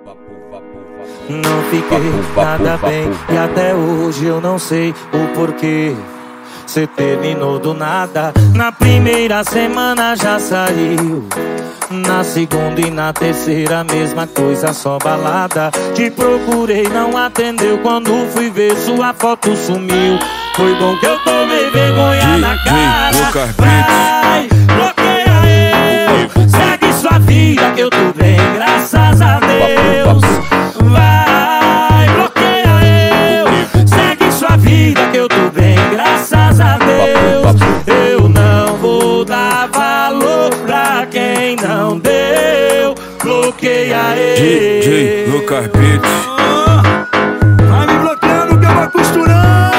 Não fiquei nada bem e até hoje eu não sei o porquê. Cê terminou do nada. Na primeira semana já saiu, na segunda e na terceira mesma coisa, só balada. Te procurei, não atendeu, quando fui ver sua foto sumiu. Foi bom que eu tomei vergonha na cara. Vai, bloqueia eu, segue sua vida que eu tô bem, graças a Deus. Vai, bloqueia eu, segue sua vida que eu tô bem, graças a Deus. Eu não vou dar valor pra quem não deu. Bloqueia eu. DJ Lucas Beats. Vai me bloqueando que eu vou costurando.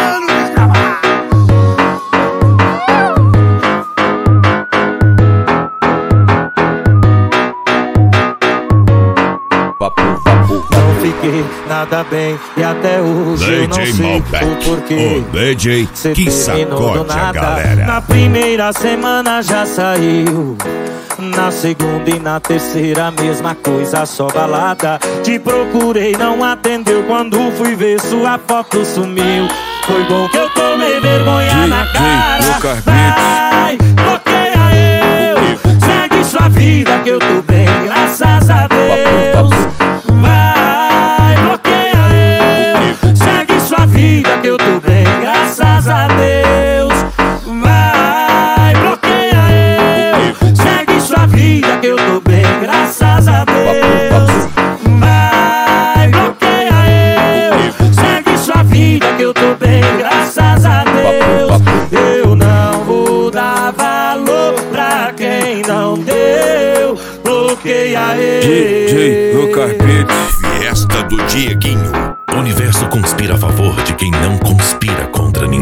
Não fiquei nada bem e até hoje eu não sei o porquê. O DJ Cê que terminou do sacode a nada. galera. Na primeira semana já saiu, na segunda e na terceira mesma coisa, só balada. Te procurei, não atendeu, quando fui ver sua foto sumiu. Foi bom que eu tomei vergonha na cara. Vai, bloqueia eu, segue sua vida que eu tô bem, graças a Deus. Vai, bloqueia eu, segue sua vida que eu tô bem, graças a Deus. Vai, bloqueia eu, segue sua vida que eu tô bem, graças a Deus. Vai, bloqueia eu, segue sua vida que eu tô bem, graças a Deus. Eu não vou dar valor pra quem não deu. Bloqueia eu. DJ Lucas Beats. Fiesta do Dieguinho. O universo conspira a favor de quem não conspira contra ninguém.